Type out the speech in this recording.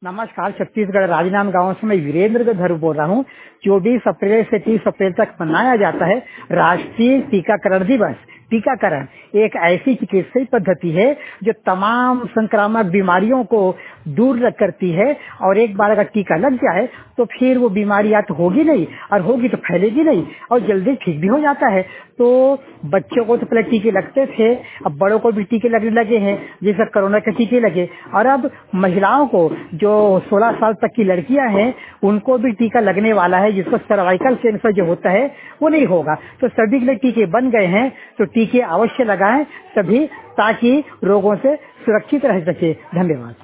नमस्कार। छत्तीसगढ़ राजनांदगांव से मैं वीरेंद्र गधर बोल रहा हूँ। 24 अप्रैल से 30 अप्रैल तक मनाया जाता है राष्ट्रीय टीकाकरण दिवस। टीकाकरण एक ऐसी चिकित्सीय पद्धति है जो तमाम संक्रामक बीमारियों को दूर करती है और एक बार अगर टीका लग जाए तो फिर वो बीमारी या तो होगी नहीं और होगी तो फैलेगी नहीं और जल्दी ठीक भी हो जाता है। तो बच्चों को तो पहले टीके लगते थे, अब बड़ों को भी टीके लगने लगे हैं, जैसे कोरोना के टीके लगे। और अब महिलाओं को जो 16 साल तक की लड़कियां हैं उनको भी टीका लगने वाला है, जिसको सर्वाइकल कैंसर जो होता है वो नहीं होगा। तो सभी के लिए टीके बन गए हैं, तो टीके अवश्य लगाएं सभी, ताकि रोगों से सुरक्षित रह सके। धन्यवाद।